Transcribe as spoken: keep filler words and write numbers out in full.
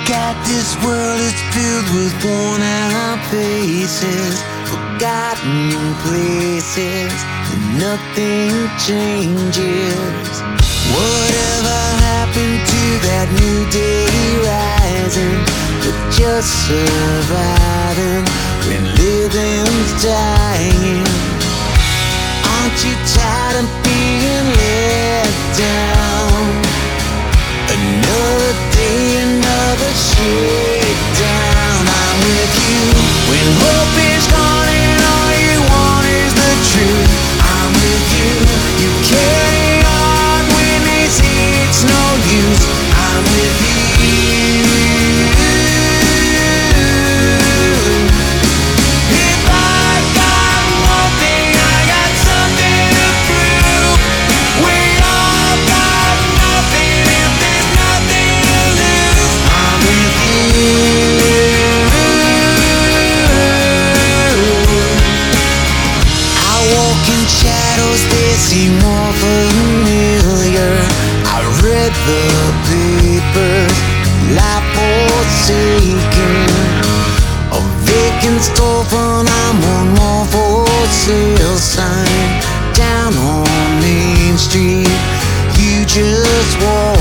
got this world is filled with worn out faces, forgotten places, and nothing changes. Whatever happened to that new day rising? We're just surviving when living's dying. Aren't you tired of being let down? Another day, another shakedown. I'm with you when hope is gone and all you want is the truth. I'm with you. You carry on when they say it's no use. I'm with you. If I got one thing, I got something to prove. We all got nothing if there's nothing to lose. I'm with you. I walk in shadows, they seem more familiar. I read the papers, life forsaken. A vacant storefront, I'm one more for sale sign. Down on Main Street, you just walk